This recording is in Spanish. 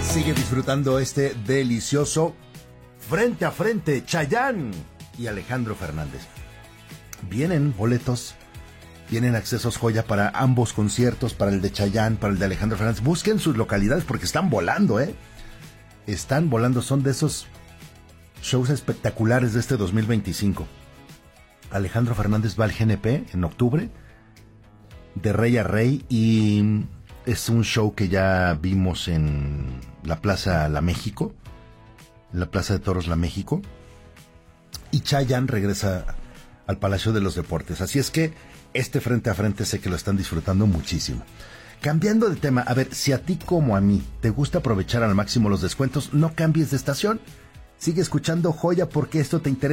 Sigue disfrutando este delicioso frente a frente, Chayanne y Alejandro Fernández. Vienen boletos, vienen accesos joya para ambos conciertos, para el de Chayanne, para el de Alejandro Fernández. Busquen sus localidades porque están volando, Están volando, son de esos shows espectaculares de este 2025. Alejandro Fernández va al GNP en octubre, de rey a rey, y es un show que ya vimos en la Plaza La México, en la Plaza de Toros La México, y Chayanne regresa al Palacio de los Deportes. Así es que este frente a frente sé que lo están disfrutando muchísimo. Cambiando de tema, a ver, si a ti como a mí te gusta aprovechar al máximo los descuentos, no cambies de estación. Sigue escuchando Joya porque esto te interesa.